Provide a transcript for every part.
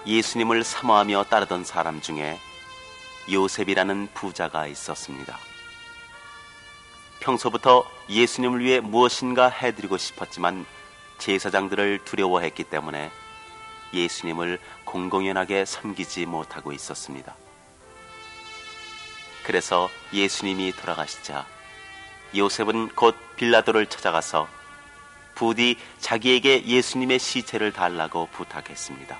예수님을 사모하며 따르던 사람 중에 요셉이라는 부자가 있었습니다. 평소부터 예수님을 위해 무엇인가 해드리고 싶었지만 제사장들을 두려워했기 때문에 예수님을 공공연하게 섬기지 못하고 있었습니다. 그래서 예수님이 돌아가시자 요셉은 곧 빌라도를 찾아가서 부디 자기에게 예수님의 시체를 달라고 부탁했습니다.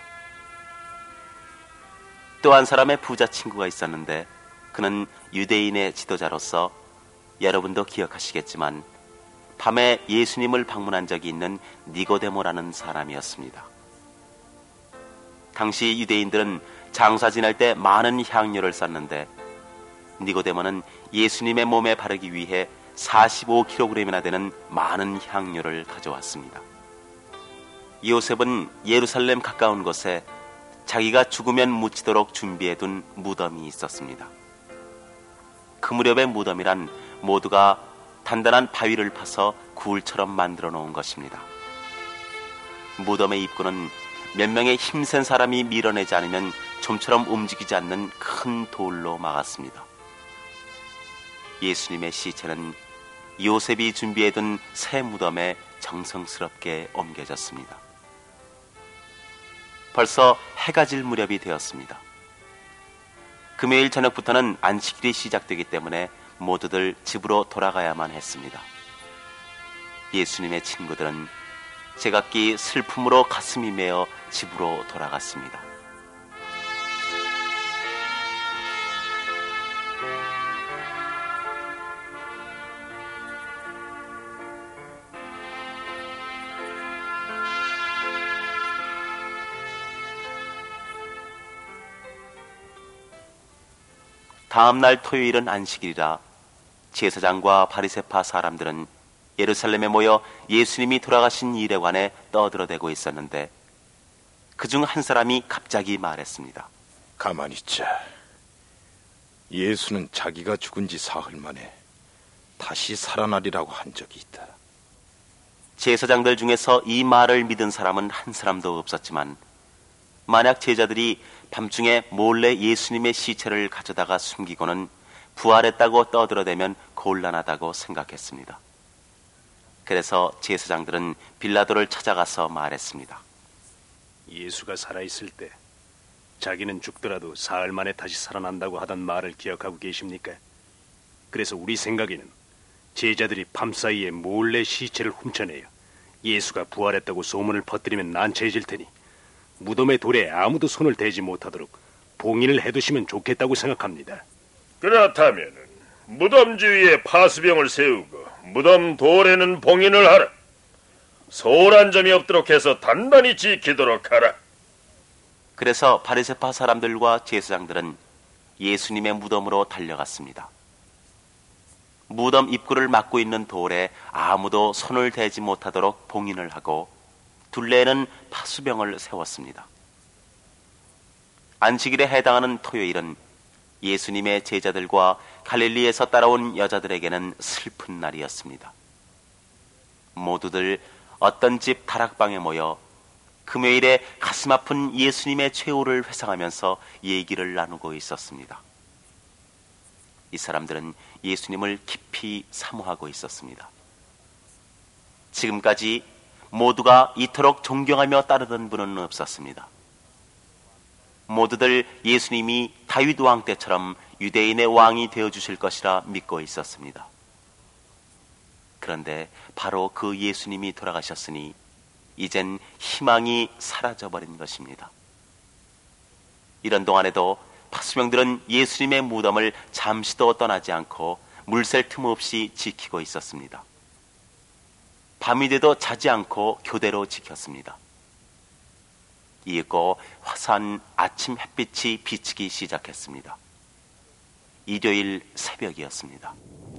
또 한 사람의 부자 친구가 있었는데 그는 유대인의 지도자로서 여러분도 기억하시겠지만 밤에 예수님을 방문한 적이 있는 니고데모라는 사람이었습니다. 당시 유대인들은 장사 지낼 때 많은 향료를 썼는데 니고데모는 예수님의 몸에 바르기 위해 45kg이나 되는 많은 향료를 가져왔습니다. 요셉은 예루살렘 가까운 곳에 자기가 죽으면 묻히도록 준비해둔 무덤이 있었습니다. 그 무렵의 무덤이란 모두가 단단한 바위를 파서 굴처럼 만들어 놓은 것입니다. 무덤의 입구는 몇 명의 힘센 사람이 밀어내지 않으면 좀처럼 움직이지 않는 큰 돌로 막았습니다. 예수님의 시체는 요셉이 준비해둔 새 무덤에 정성스럽게 옮겨졌습니다. 벌써 해가 질 무렵이 되었습니다. 금요일 저녁부터는 안식일이 시작되기 때문에 모두들 집으로 돌아가야만 했습니다. 예수님의 친구들은 제각기 슬픔으로 가슴이 메어 집으로 돌아갔습니다. 다음 날 토요일은 안식일이라 제사장과 바리새파 사람들은 예루살렘에 모여 예수님이 돌아가신 일에 관해 떠들어대고 있었는데 그중 한 사람이 갑자기 말했습니다. 가만히 있자. 예수는 자기가 죽은 지 사흘 만에 다시 살아나리라고 한 적이 있다. 제사장들 중에서 이 말을 믿은 사람은 한 사람도 없었지만 만약 제자들이 밤중에 몰래 예수님의 시체를 가져다가 숨기고는 부활했다고 떠들어대면 곤란하다고 생각했습니다. 그래서 제사장들은 빌라도를 찾아가서 말했습니다. 예수가 살아있을 때 자기는 죽더라도 사흘 만에 다시 살아난다고 하던 말을 기억하고 계십니까? 그래서 우리 생각에는 제자들이 밤사이에 몰래 시체를 훔쳐내요 예수가 부활했다고 소문을 퍼뜨리면 난처해질 테니 무덤의 돌에 아무도 손을 대지 못하도록 봉인을 해두시면 좋겠다고 생각합니다. 그렇다면 무덤 주위에 파수병을 세우고 무덤 돌에는 봉인을 하라. 소홀한 점이 없도록 해서 단단히 지키도록 하라. 그래서 바리새파 사람들과 제사장들은 예수님의 무덤으로 달려갔습니다. 무덤 입구를 막고 있는 돌에 아무도 손을 대지 못하도록 봉인을 하고 둘레에는 파수병을 세웠습니다. 안식일에 해당하는 토요일은 예수님의 제자들과 갈릴리에서 따라온 여자들에게는 슬픈 날이었습니다. 모두들 어떤 집 다락방에 모여 금요일에 가슴 아픈 예수님의 최후를 회상하면서 얘기를 나누고 있었습니다. 이 사람들은 예수님을 깊이 사모하고 있었습니다. 지금까지 모두가 이토록 존경하며 따르던 분은 없었습니다. 모두들 예수님이 다윗 왕 때처럼 유대인의 왕이 되어주실 것이라 믿고 있었습니다. 그런데 바로 그 예수님이 돌아가셨으니 이젠 희망이 사라져버린 것입니다. 이런 동안에도 파수병들은 예수님의 무덤을 잠시도 떠나지 않고 물샐 틈 없이 지키고 있었습니다. 밤이 돼도 자지 않고 교대로 지켰습니다. 이윽고 화사한 아침 햇빛이 비치기 시작했습니다. 일요일 새벽이었습니다.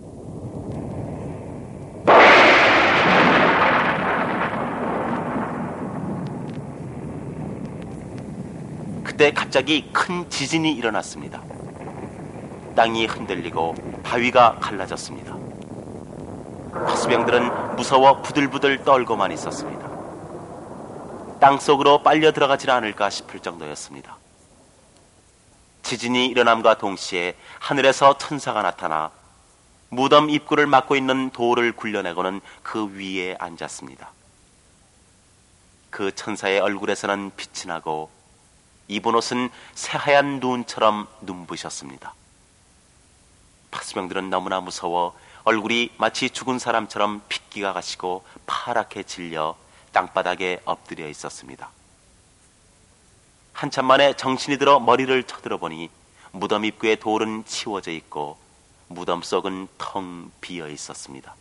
그때 갑자기 큰 지진이 일어났습니다. 땅이 흔들리고 바위가 갈라졌습니다. 파수병들은 무서워 부들부들 떨고만 있었습니다. 땅속으로 빨려 들어가지 않을까 싶을 정도였습니다. 지진이 일어남과 동시에 하늘에서 천사가 나타나 무덤 입구를 막고 있는 돌을 굴려내고는 그 위에 앉았습니다. 그 천사의 얼굴에서는 빛이 나고 입은 옷은 새하얀 눈처럼 눈부셨습니다. 파수병들은 너무나 무서워 얼굴이 마치 죽은 사람처럼 핏기가 가시고 파랗게 질려 땅바닥에 엎드려 있었습니다. 한참 만에 정신이 들어 머리를 쳐들어보니 무덤 입구의 돌은 치워져 있고 무덤 속은 텅 비어 있었습니다.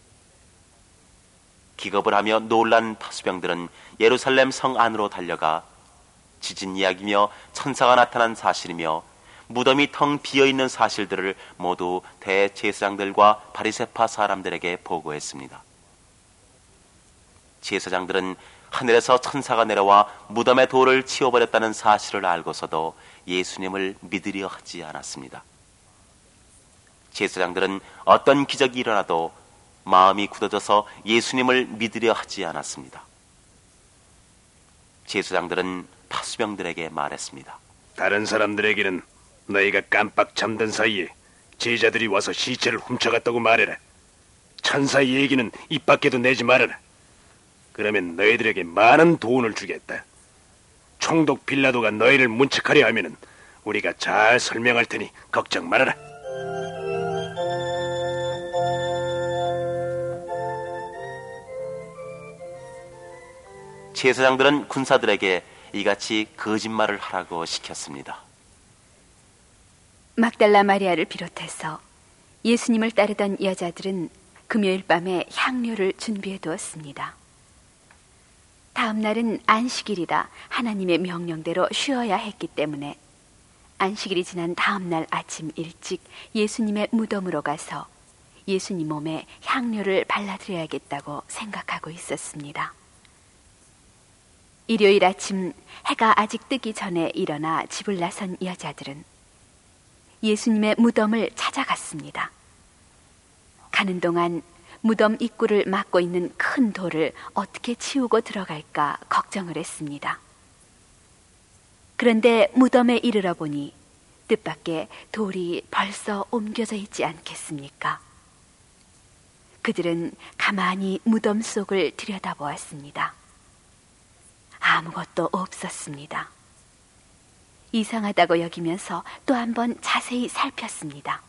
기겁을 하며 놀란 파수병들은 예루살렘 성 안으로 달려가 지진 이야기며 천사가 나타난 사실이며 무덤이 텅 비어있는 사실들을 모두 대제사장들과 바리새파 사람들에게 보고했습니다. 제사장들은 하늘에서 천사가 내려와 무덤의 돌을 치워버렸다는 사실을 알고서도 예수님을 믿으려 하지 않았습니다. 제사장들은 어떤 기적이 일어나도 마음이 굳어져서 예수님을 믿으려 하지 않았습니다. 제사장들은 파수병들에게 말했습니다. 다른 사람들에게는 너희가 깜빡 잠든 사이에 제자들이 와서 시체를 훔쳐갔다고 말해라. 천사의 얘기는 입 밖에도 내지 말아라. 그러면 너희들에게 많은 돈을 주겠다. 총독 빌라도가 너희를 문책하려 하면은 우리가 잘 설명할 테니 걱정 말아라. 제사장들은 군사들에게 이같이 거짓말을 하라고 시켰습니다. 막달라 마리아를 비롯해서 예수님을 따르던 여자들은 금요일 밤에 향료를 준비해 두었습니다. 다음 날은 안식일이라 하나님의 명령대로 쉬어야 했기 때문에 안식일이 지난 다음 날 아침 일찍 예수님의 무덤으로 가서 예수님 몸에 향료를 발라드려야겠다고 생각하고 있었습니다. 일요일 아침 해가 아직 뜨기 전에 일어나 집을 나선 여자들은 예수님의 무덤을 찾아갔습니다. 가는 동안 무덤 입구를 막고 있는 큰 돌을 어떻게 치우고 들어갈까 걱정을 했습니다. 그런데 무덤에 이르러 보니 뜻밖의 돌이 벌써 옮겨져 있지 않겠습니까? 그들은 가만히 무덤 속을 들여다보았습니다. 아무것도 없었습니다. 이상하다고 여기면서 또 한 번 자세히 살폈습니다.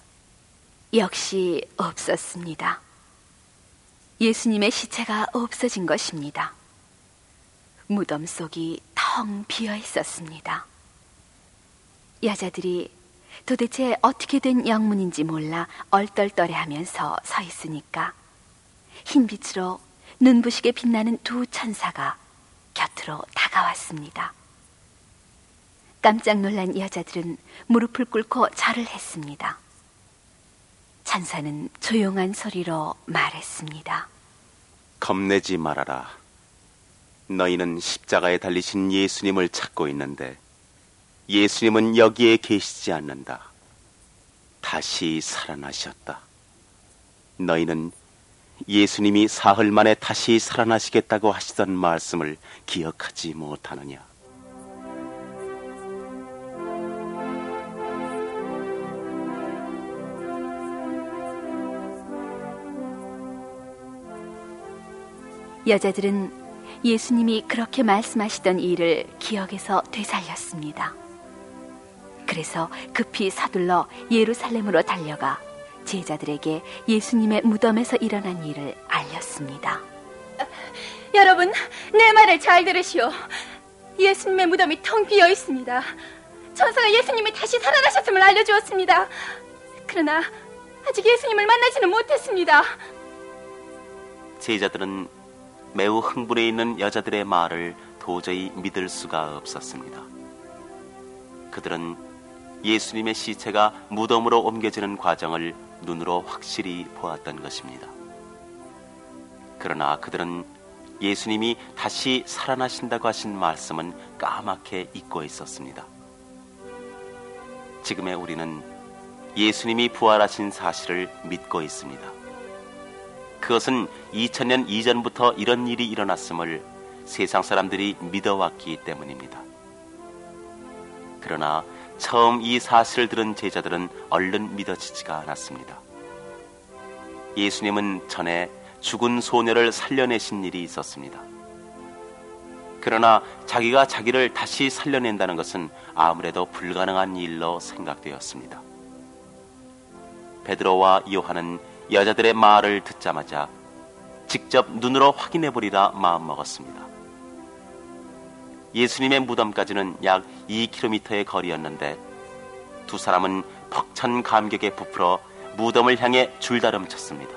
역시 없었습니다. 예수님의 시체가 없어진 것입니다. 무덤 속이 텅 비어 있었습니다. 여자들이 도대체 어떻게 된 영문인지 몰라 얼떨떨해하면서 서 있으니까 흰빛으로 눈부시게 빛나는 두 천사가 곁으로 다가왔습니다. 깜짝 놀란 여자들은 무릎을 꿇고 절을 했습니다. 천사는 조용한 소리로 말했습니다. 겁내지 말아라. 너희는 십자가에 달리신 예수님을 찾고 있는데 예수님은 여기에 계시지 않는다. 다시 살아나셨다. 너희는 예수님이 사흘 만에 다시 살아나시겠다고 하시던 말씀을 기억하지 못하느냐? 여자들은 예수님이 그렇게 말씀하시던 일을 기억에서 되살렸습니다. 그래서 급히 서둘러 예루살렘으로 달려가 제자들에게 예수님의 무덤에서 일어난 일을 알렸습니다. 여러분, 내 말을 잘 들으시오. 예수님의 무덤이 텅 비어 있습니다. 천사가 예수님이 다시 살아나셨음을 알려주었습니다. 그러나 아직 예수님을 만나지는 못했습니다. 제자들은 매우 흥분해 있는 여자들의 말을 도저히 믿을 수가 없었습니다. 그들은 예수님의 시체가 무덤으로 옮겨지는 과정을 눈으로 확실히 보았던 것입니다. 그러나 그들은 예수님이 다시 살아나신다고 하신 말씀은 까맣게 잊고 있었습니다. 지금의 우리는 예수님이 부활하신 사실을 믿고 있습니다. 그것은 2000년 이전부터 이런 일이 일어났음을 세상 사람들이 믿어왔기 때문입니다. 그러나 처음 이 사실을 들은 제자들은 얼른 믿어지지가 않았습니다. 예수님은 전에 죽은 소녀를 살려내신 일이 있었습니다. 그러나 자기가 자기를 다시 살려낸다는 것은 아무래도 불가능한 일로 생각되었습니다. 베드로와 요한은 여자들의 말을 듣자마자 직접 눈으로 확인해 보리라 마음먹었습니다. 예수님의 무덤까지는 약 2km의 거리였는데 두 사람은 벅찬 감격에 부풀어 무덤을 향해 줄다름쳤습니다.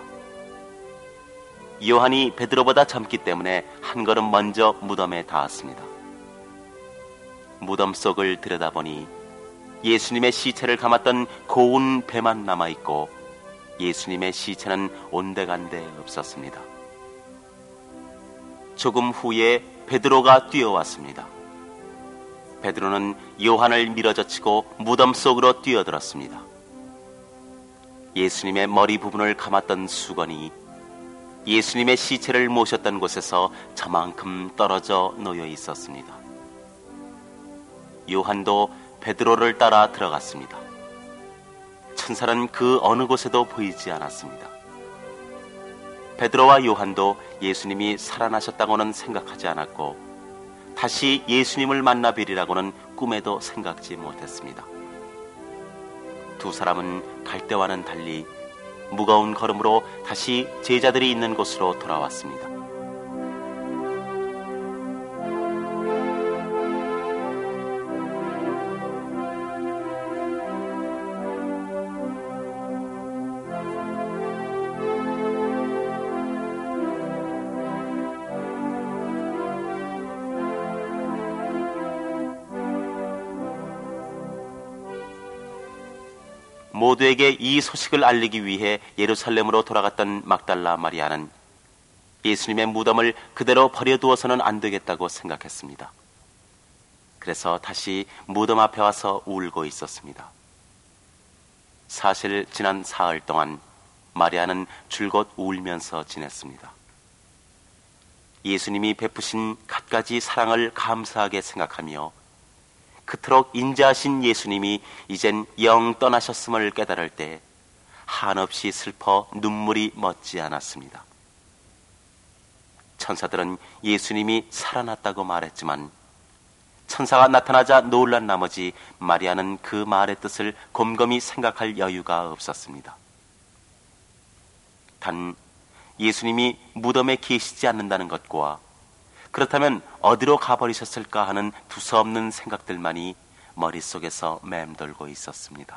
요한이 베드로보다 젊기 때문에 한 걸음 먼저 무덤에 닿았습니다. 무덤 속을 들여다보니 예수님의 시체를 감았던 고운 배만 남아있고 예수님의 시체는 온데간데 없었습니다. 조금 후에 베드로가 뛰어왔습니다. 베드로는 요한을 밀어젖히고 무덤 속으로 뛰어들었습니다. 예수님의 머리 부분을 감았던 수건이 예수님의 시체를 모셨던 곳에서 저만큼 떨어져 놓여 있었습니다. 요한도 베드로를 따라 들어갔습니다. 천사는 그 어느 곳에도 보이지 않았습니다. 베드로와 요한도 예수님이 살아나셨다고는 생각하지 않았고 다시 예수님을 만나 뵈리라고는 꿈에도 생각지 못했습니다. 두 사람은 갈 때와는 달리 무거운 걸음으로 다시 제자들이 있는 곳으로 돌아왔습니다. 모두에게 이 소식을 알리기 위해 예루살렘으로 돌아갔던 막달라 마리아는 예수님의 무덤을 그대로 버려두어서는 안 되겠다고 생각했습니다. 그래서 다시 무덤 앞에 와서 울고 있었습니다. 사실 지난 사흘 동안 마리아는 줄곧 울면서 지냈습니다. 예수님이 베푸신 갖가지 사랑을 감사하게 생각하며 그토록 인자하신 예수님이 이젠 영 떠나셨음을 깨달을 때 한없이 슬퍼 눈물이 멎지 않았습니다. 천사들은 예수님이 살아났다고 말했지만 천사가 나타나자 놀란 나머지 마리아는 그 말의 뜻을 곰곰이 생각할 여유가 없었습니다. 단 예수님이 무덤에 계시지 않는다는 것과 그렇다면 어디로 가버리셨을까 하는 두서없는 생각들만이 머릿속에서 맴돌고 있었습니다.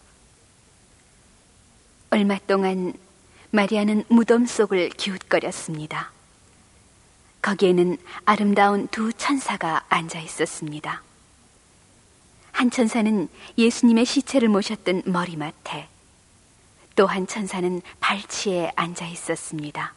얼마 동안 마리아는 무덤 속을 기웃거렸습니다. 거기에는 아름다운 두 천사가 앉아 있었습니다. 한 천사는 예수님의 시체를 모셨던 머리맡에, 또 한 천사는 발치에 앉아 있었습니다.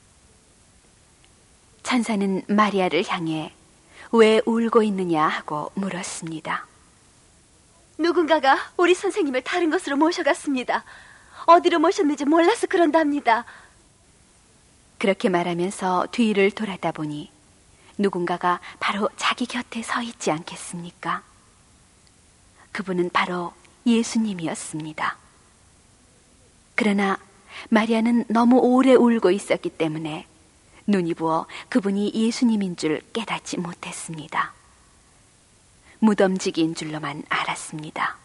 천사는 마리아를 향해 왜 울고 있느냐 하고 물었습니다. 누군가가 우리 선생님을 다른 곳으로 모셔갔습니다. 어디로 모셨는지 몰라서 그런답니다. 그렇게 말하면서 뒤를 돌아다 보니 누군가가 바로 자기 곁에 서 있지 않겠습니까? 그분은 바로 예수님이었습니다. 그러나 마리아는 너무 오래 울고 있었기 때문에 눈이 부어 그분이 예수님인 줄 깨닫지 못했습니다. 무덤지기인 줄로만 알았습니다.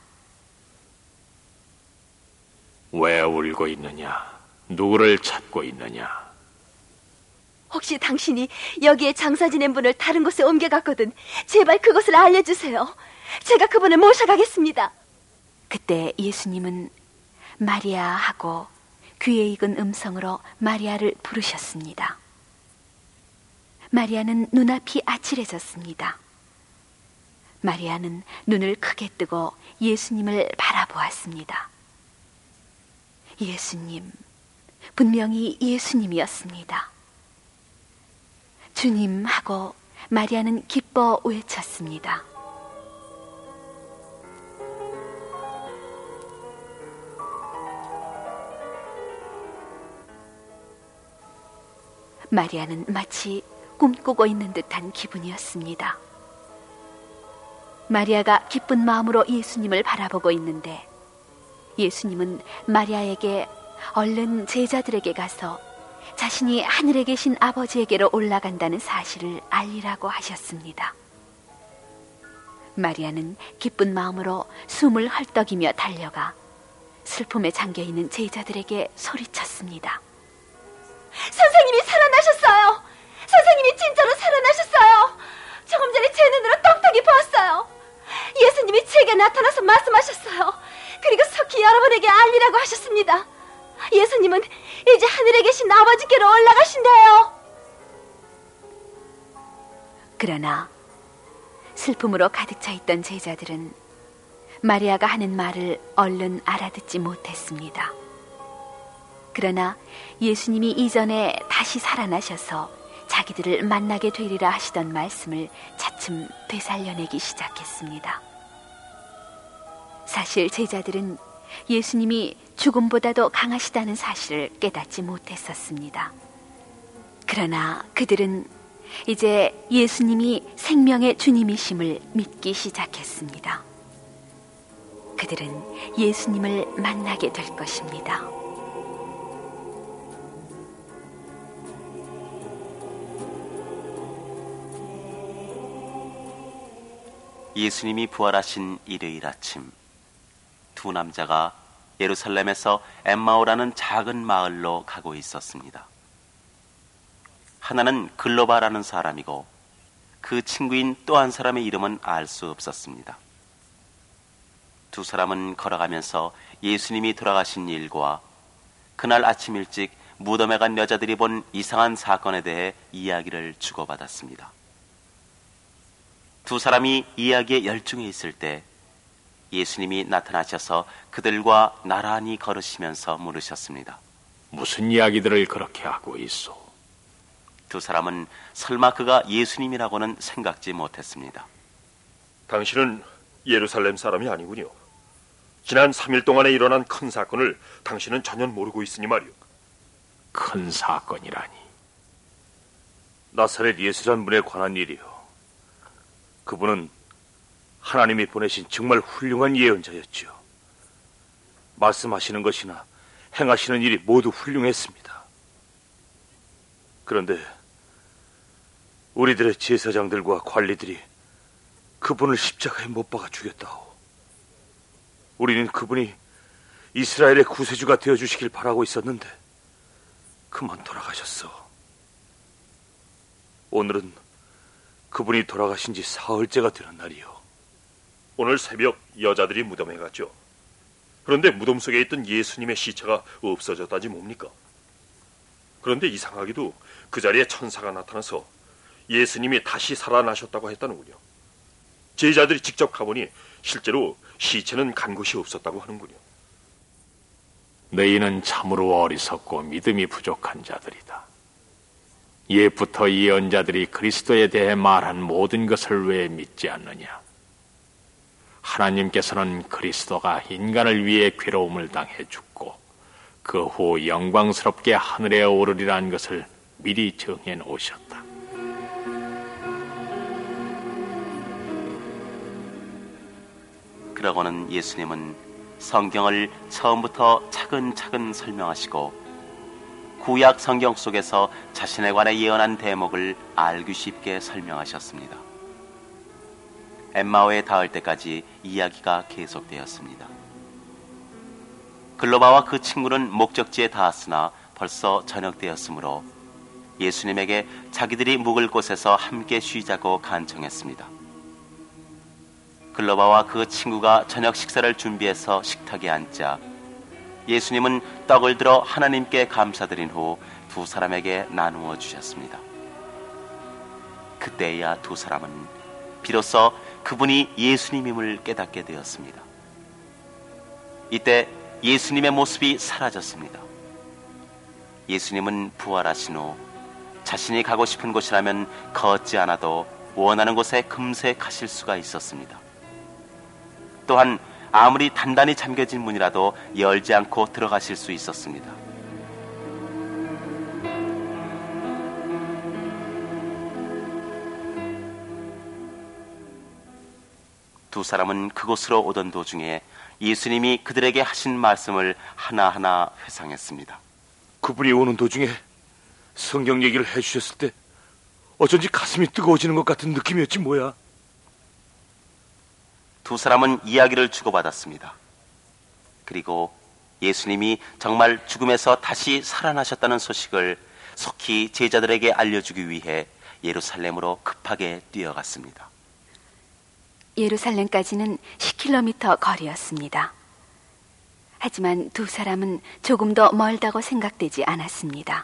왜 울고 있느냐? 누구를 찾고 있느냐? 혹시 당신이 여기에 장사 지낸 분을 다른 곳에 옮겨갔거든 제발 그곳을 알려주세요. 제가 그분을 모셔가겠습니다. 그때 예수님은 마리아 하고 귀에 익은 음성으로 마리아를 부르셨습니다. 마리아는 눈앞이 아찔해졌습니다. 마리아는 눈을 크게 뜨고 예수님을 바라보았습니다. 예수님, 분명히 예수님이었습니다. 주님 하고 마리아는 기뻐 외쳤습니다. 마리아는 마치 꿈꾸고 있는 듯한 기분이었습니다. 마리아가 기쁜 마음으로 예수님을 바라보고 있는데 예수님은 마리아에게 얼른 제자들에게 가서 자신이 하늘에 계신 아버지에게로 올라간다는 사실을 알리라고 하셨습니다. 마리아는 기쁜 마음으로 숨을 헐떡이며 달려가 슬픔에 잠겨있는 제자들에게 소리쳤습니다. 선생님이 살아나셨어요. 선생님이 진짜로 살아나셨어요. 조금 전에 제 눈으로 똑똑히 보았어요. 예수님이 제게 나타나서 말씀하셨어요. 그리고 속히 여러분에게 알리라고 하셨습니다. 예수님은 이제 하늘에 계신 아버지께로 올라가신대요. 그러나 슬픔으로 가득 차 있던 제자들은 마리아가 하는 말을 얼른 알아듣지 못했습니다. 그러나 예수님이 이전에 다시 살아나셔서 자기들을 만나게 되리라 하시던 말씀을 차츰 되살려내기 시작했습니다. 사실 제자들은 예수님이 죽음보다도 강하시다는 사실을 깨닫지 못했었습니다. 그러나 그들은 이제 예수님이 생명의 주님이심을 믿기 시작했습니다. 그들은 예수님을 만나게 될 것입니다. 예수님이 부활하신 일요일 아침, 두 남자가 예루살렘에서 엠마오라는 작은 마을로 가고 있었습니다. 하나는 글로바라는 사람이고 그 친구인 또 한 사람의 이름은 알 수 없었습니다. 두 사람은 걸어가면서 예수님이 돌아가신 일과 그날 아침 일찍 무덤에 간 여자들이 본 이상한 사건에 대해 이야기를 주고받았습니다. 두 사람이 이야기에 열중해 있을 때 예수님이 나타나셔서 그들과 나란히 걸으시면서 물으셨습니다. 무슨 이야기들을 그렇게 하고 있소? 두 사람은 설마 그가 예수님이라고는 생각지 못했습니다. 당신은 예루살렘 사람이 아니군요. 지난 3일 동안에 일어난 큰 사건을 당신은 전혀 모르고 있으니 말이오. 큰 사건이라니. 나사렛 예수란 분에 관한 일이요. 그분은 하나님이 보내신 정말 훌륭한 예언자였죠. 말씀하시는 것이나 행하시는 일이 모두 훌륭했습니다. 그런데 우리들의 제사장들과 관리들이 그분을 십자가에 못 박아 죽였다오. 우리는 그분이 이스라엘의 구세주가 되어주시길 바라고 있었는데 그만 돌아가셨어. 오늘은 그분이 돌아가신 지 사흘째가 되는 날이요. 오늘 새벽 여자들이 무덤에 갔죠. 그런데 무덤 속에 있던 예수님의 시체가 없어졌다지 뭡니까? 그런데 이상하게도 그 자리에 천사가 나타나서 예수님이 다시 살아나셨다고 했다는군요. 제자들이 직접 가보니 실제로 시체는 간 곳이 없었다고 하는군요. 너희는 참으로 어리석고 믿음이 부족한 자들이다. 옛부터 예언자들이 그리스도에 대해 말한 모든 것을 왜 믿지 않느냐? 하나님께서는 그리스도가 인간을 위해 괴로움을 당해 죽고 그 후 영광스럽게 하늘에 오르리라는 것을 미리 정해 놓으셨다. 그러고는 예수님은 성경을 처음부터 차근차근 설명하시고 구약 성경 속에서 자신에 관해 예언한 대목을 알기 쉽게 설명하셨습니다. 엠마오에 닿을 때까지 이야기가 계속되었습니다. 글로바와 그 친구는 목적지에 닿았으나 벌써 저녁 되었으므로 예수님에게 자기들이 묵을 곳에서 함께 쉬자고 간청했습니다. 글로바와 그 친구가 저녁 식사를 준비해서 식탁에 앉자 예수님은 떡을 들어 하나님께 감사드린 후 두 사람에게 나누어 주셨습니다. 그때야 두 사람은 비로소 그분이 예수님임을 깨닫게 되었습니다. 이때 예수님의 모습이 사라졌습니다. 예수님은 부활하신 후 자신이 가고 싶은 곳이라면 걷지 않아도 원하는 곳에 금세 가실 수가 있었습니다. 또한 아무리 단단히 잠겨진 문이라도 열지 않고 들어가실 수 있었습니다. 두 사람은 그곳으로 오던 도중에 예수님이 그들에게 하신 말씀을 하나하나 회상했습니다. 그분이 오는 도중에 성경 얘기를 해주셨을 때 어쩐지 가슴이 뜨거워지는 것 같은 느낌이었지 뭐야. 두 사람은 이야기를 주고받았습니다. 그리고 예수님이 정말 죽음에서 다시 살아나셨다는 소식을 속히 제자들에게 알려주기 위해 예루살렘으로 급하게 뛰어갔습니다. 예루살렘까지는 10km 거리였습니다. 하지만 두 사람은 조금 더 멀다고 생각되지 않았습니다.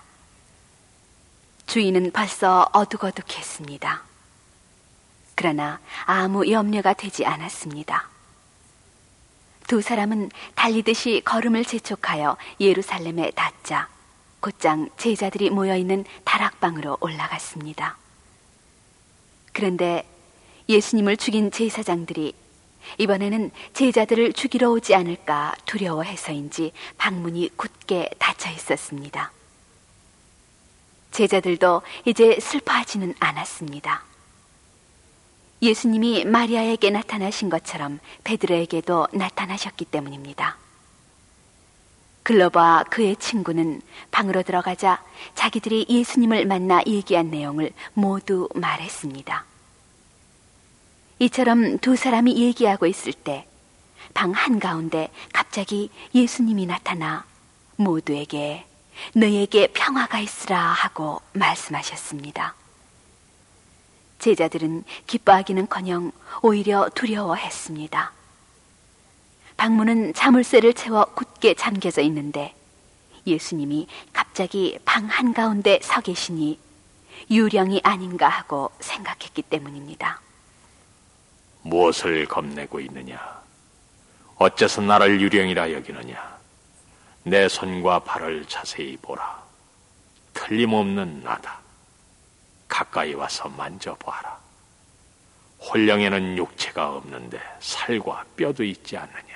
주위는 벌써 어둑어둑했습니다. 그러나 아무 염려가 되지 않았습니다. 두 사람은 달리듯이 걸음을 재촉하여 예루살렘에 닿자 곧장 제자들이 모여있는 다락방으로 올라갔습니다. 그런데 예수님을 죽인 제사장들이 이번에는 제자들을 죽이러 오지 않을까 두려워해서인지 방문이 굳게 닫혀 있었습니다. 제자들도 이제 슬퍼하지는 않았습니다. 예수님이 마리아에게 나타나신 것처럼 베드로에게도 나타나셨기 때문입니다. 글로바와 그의 친구는 방으로 들어가자 자기들이 예수님을 만나 얘기한 내용을 모두 말했습니다. 이처럼 두 사람이 얘기하고 있을 때 방 한가운데 갑자기 예수님이 나타나 모두에게 너희에게 평화가 있으라 하고 말씀하셨습니다. 제자들은 기뻐하기는커녕 오히려 두려워했습니다. 방문은 자물쇠를 채워 굳게 잠겨져 있는데 예수님이 갑자기 방 한가운데 서 계시니 유령이 아닌가 하고 생각했기 때문입니다. 무엇을 겁내고 있느냐? 어째서 나를 유령이라 여기느냐? 내 손과 발을 자세히 보라. 틀림없는 나다. 가까이 와서 만져보아라. 홀령에는 육체가 없는데 살과 뼈도 있지 않느냐?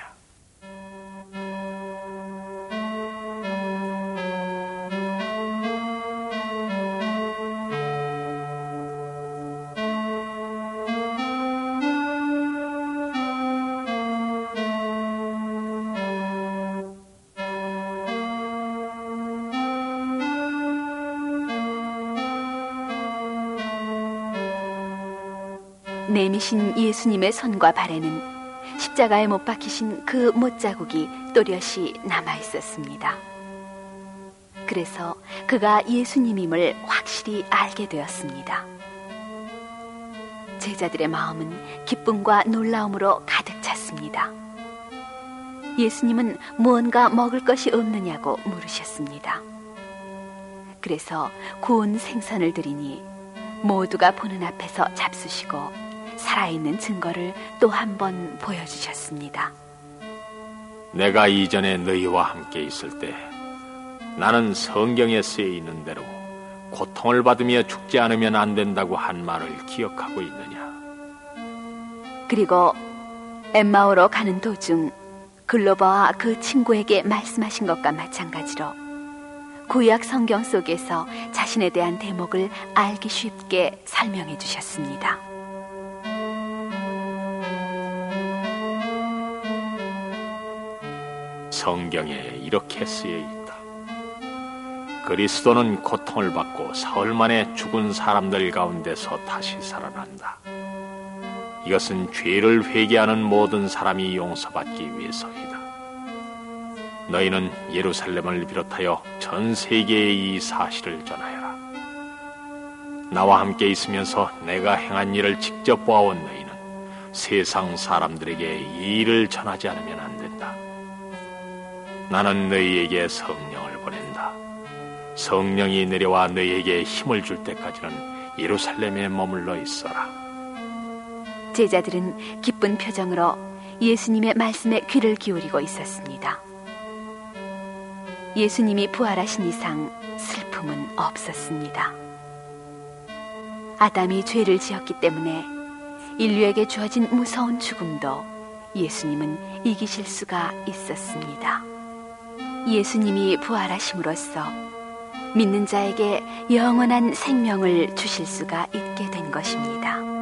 내미신 예수님의 손과 발에는 십자가에 못 박히신 그 못자국이 또렷이 남아 있었습니다. 그래서 그가 예수님임을 확실히 알게 되었습니다. 제자들의 마음은 기쁨과 놀라움으로 가득 찼습니다. 예수님은 무언가 먹을 것이 없느냐고 물으셨습니다. 그래서 구운 생선을 드리니 모두가 보는 앞에서 잡수시고 살아있는 증거를 또 한 번 보여주셨습니다. 내가 이전에 너희와 함께 있을 때 나는 성경에 쓰여 있는 대로 고통을 받으며 죽지 않으면 안 된다고 한 말을 기억하고 있느냐? 그리고 엠마오로 가는 도중 글로바와 그 친구에게 말씀하신 것과 마찬가지로 구약 성경 속에서 자신에 대한 대목을 알기 쉽게 설명해 주셨습니다. 성경에 이렇게 쓰여 있다. 그리스도는 고통을 받고 사흘 만에 죽은 사람들 가운데서 다시 살아난다. 이것은 죄를 회개하는 모든 사람이 용서받기 위해서이다. 너희는 예루살렘을 비롯하여 전 세계에 이 사실을 전하여라. 나와 함께 있으면서 내가 행한 일을 직접 보아온 너희는 세상 사람들에게 이 일을 전하지 않으면 안 된다. 나는 너희에게 성령을 보낸다. 성령이 내려와 너희에게 힘을 줄 때까지는 예루살렘에 머물러 있어라. 제자들은 기쁜 표정으로 예수님의 말씀에 귀를 기울이고 있었습니다. 예수님이 부활하신 이상 슬픔은 없었습니다. 아담이 죄를 지었기 때문에 인류에게 주어진 무서운 죽음도 예수님은 이기실 수가 있었습니다. 예수님이 부활하심으로써 믿는 자에게 영원한 생명을 주실 수가 있게 된 것입니다.